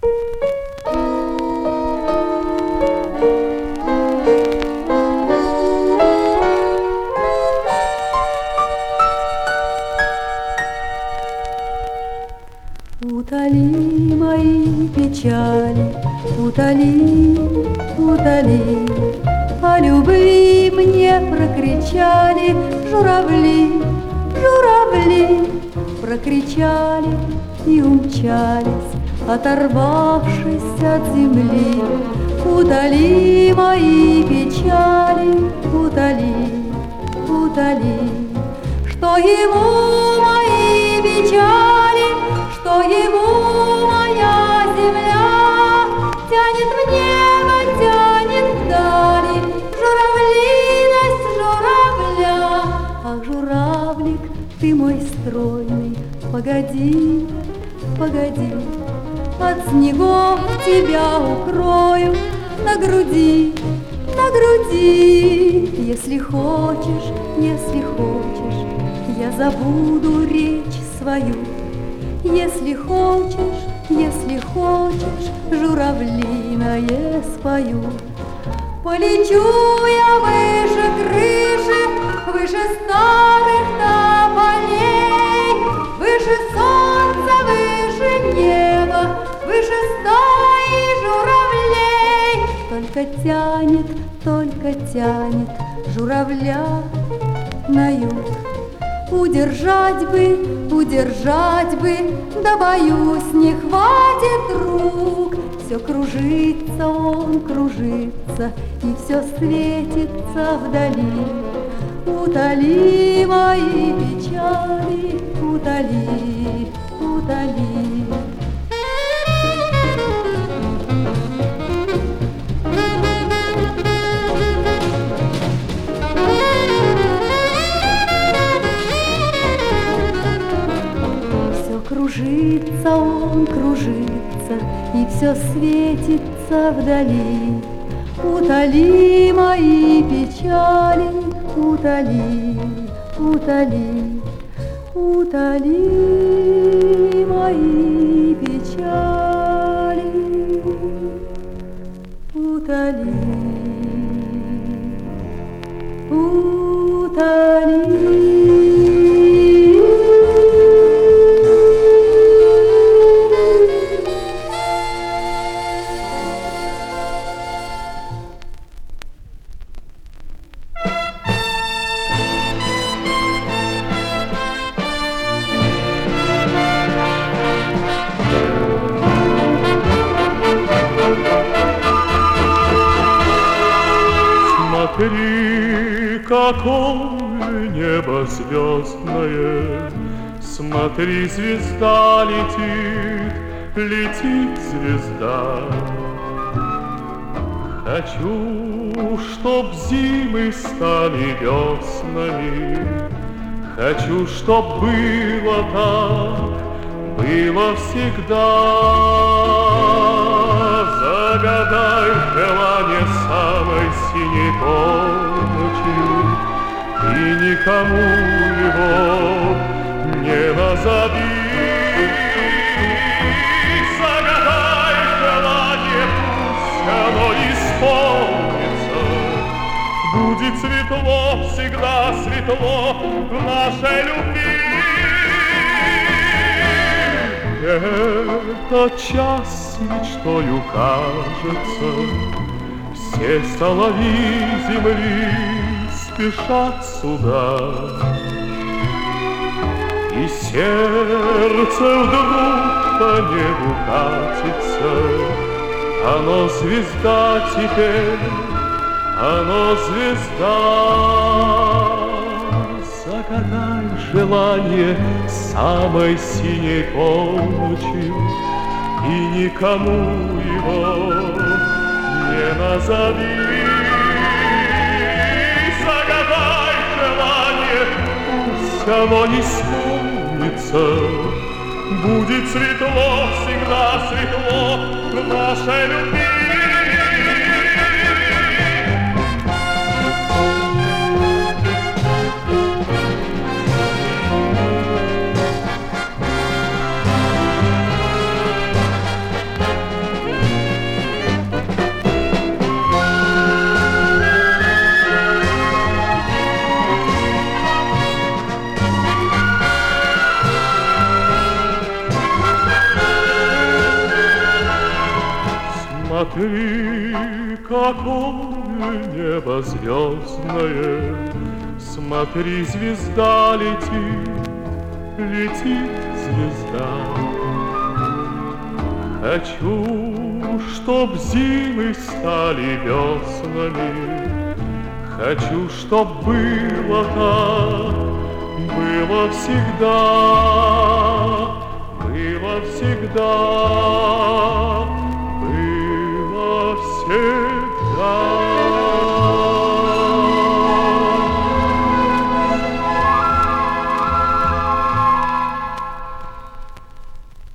Утоли мои печали, утоли, утоли. О любви мне прокричали журавли, журавли. Прокричали и умчались, оторвавшись от земли. Утоли мои печали, утоли, утоли. Что ему мои печали, что ему моя земля, тянет в небо, тянет вдали журавлиность журавля. Ах, журавлик, ты мой стройный, погоди, погоди, от снегов тебя укрою на груди, на груди. Если хочешь, если хочешь, я забуду речь свою. Если хочешь, журавлиное спою. Полечу я выше крыши, выше старых тополей, выше солнца, выше неба, выше стаи журавлей. Только тянет журавля на юг. Удержать бы, да боюсь, не хватит рук. Все кружится, он кружится, и все светится вдали. Утоли мои печали, утоли, утоли. Кружится, он кружится, и все светится вдали. Утоли мои печали, утоли, утоли, утоли мои печали, утоли, утоли. Смотри, какое небо звездное, смотри, звезда летит, летит звезда. Хочу, чтоб зимы стали веснами, хочу, чтоб было так, было всегда. Загадай желание самой синей полночью, и никому его не назови. Загадай желание, пусть оно исполнится. Будет светло, всегда светло в нашей любви. Этот час мечтою кажется, все соловьи земли спешат сюда. И сердце вдруг по небу катится, оно звезда теперь, оно звезда. Загадай желание самой синей полночью, и никому его не назови. Загадай желание, пусть оно не исполнится. Будет светло, всегда светло в нашей любви. Смотри, какое небо звездное, смотри, звезда летит, летит звезда. Хочу, чтоб зимы стали веснами, хочу, чтоб было так, было всегда, было всегда.